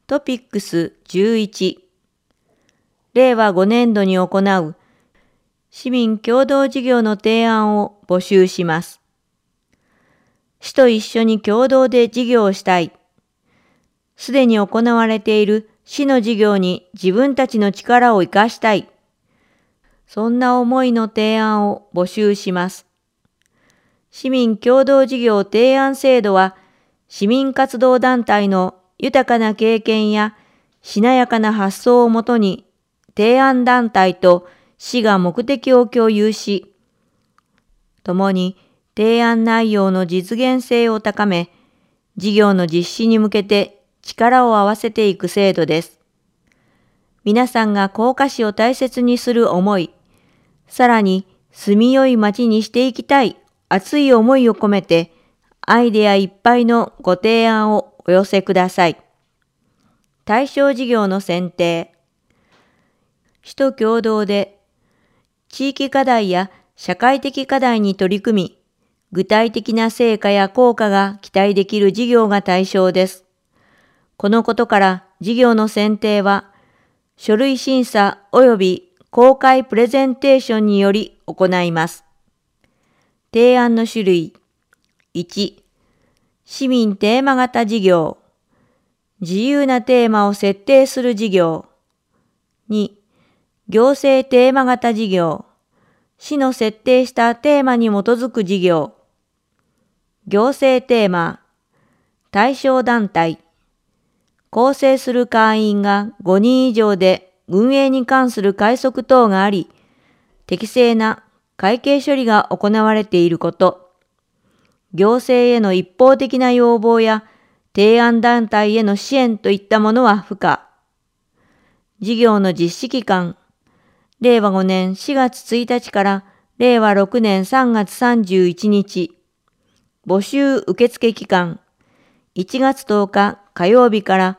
トピックス11、令和5年度に行う市民共同事業の提案を募集します。市と一緒に共同で事業をしたい。すでに行われている市の事業に自分たちの力を生かしたい。そんな思いの提案を募集します。市民共同事業提案制度は、市民活動団体の豊かな経験やしなやかな発想をもとに、提案団体と市が目的を共有し、共に提案内容の実現性を高め、事業の実施に向けて力を合わせていく制度です。皆さんが甲賀市を大切にする思い、さらに住みよい町にしていきたい熱い思いを込めて、アイデアいっぱいのご提案をお寄せください。対象事業の選定。市と共同で地域課題や社会的課題に取り組み、具体的な成果や効果が期待できる事業が対象です。このことから事業の選定は、書類審査及び公開プレゼンテーションにより行います。提案の種類。1、市民テーマ型事業。自由なテーマを設定する事業。2、行政テーマ型事業。市の設定したテーマに基づく事業。行政テーマ。対象団体。構成する会員が5人以上で運営に関する快速等があり、適正な会計処理が行われていること。行政への一方的な要望や提案団体への支援といったものは不可。事業の実施期間。令和5年4月1日から令和6年3月31日。募集受付期間。1月10日火曜日から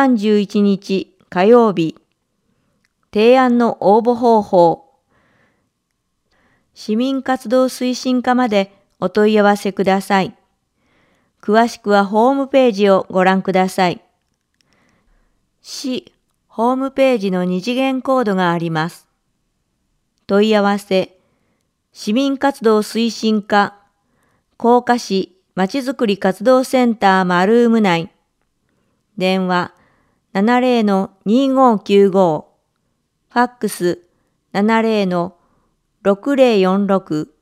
31日火曜日。提案の応募方法。市民活動推進課までお問い合わせください。詳しくはホームページをご覧ください。市ホームページの二次元コードがあります。問い合わせ、市民活動推進課、甲賀市まちづくり活動センターマルーム内。電話 70-2595、ファックス 70-6046